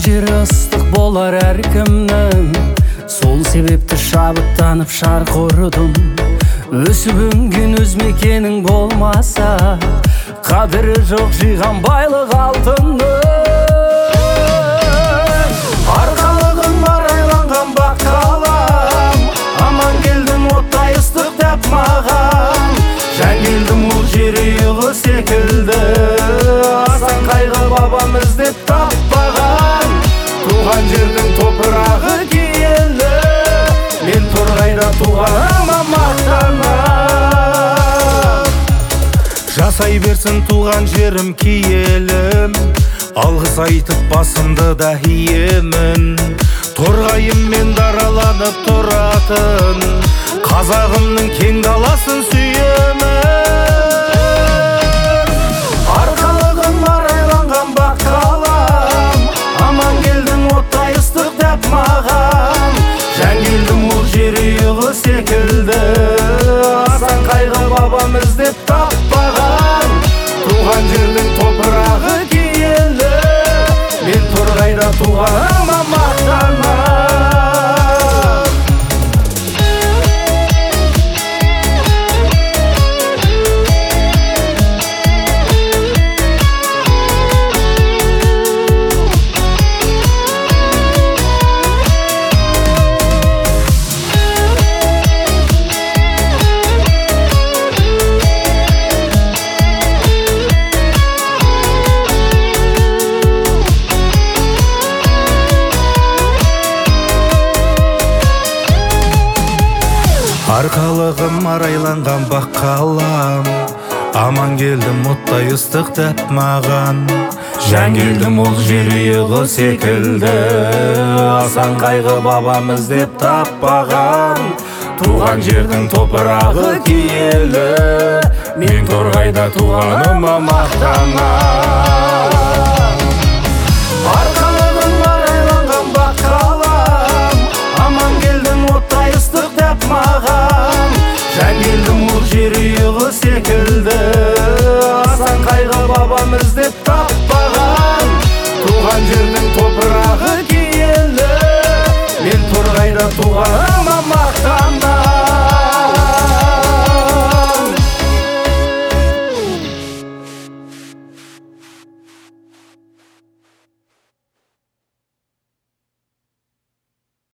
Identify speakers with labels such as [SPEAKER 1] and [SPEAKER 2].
[SPEAKER 1] жері ыстық болар әркімнің, сол себепті шабыттанып шарқ ұрдым. Өсіп өнген өз мекенің болмаса, қадірі жоқ жиған байлық алтынның. Арқалығым арайланған бақ қалам, аман келдің оттай ыстық дәп маған. Жан келдім ол жері ұйығы секілді, асан қайғы бабам іздеп таппаған. Туған жердің топырағы киелі, мен торғайда туғаныма мақтанам. Жасай берсін туған жерім киелім, алғыс айтып басымды да иемін. Торғайыммен дараланып тұратын, қазағымның кең даласын сүйемін. Арқалығым арайланған бақ қалам, аман келдің оттай ыстық дәп маған. Жан келдім ол жері ұйығы секілді, асан қайғы бабам іздеп таппаған. Туған жердің топырағы киелі, мен торғайда туғаныма мақтанам. Арқалығым арайланған бақ қалам, аман келдім оттай ыстық дәп маған. Жан келдім ол жер ұйығы секілді, асан қайғы бабам іздеп таппаған. Туған жердің топырағы киелі, мен торғайда туғаныма мақтанам. Арқалығым арайланған бақ қалам, аман келдің оттай ыстық дәп маған. Жан келдім ол жер ұйығы секілді, асан қайғы бабам іздеп таппаған. Туған жердің топырағы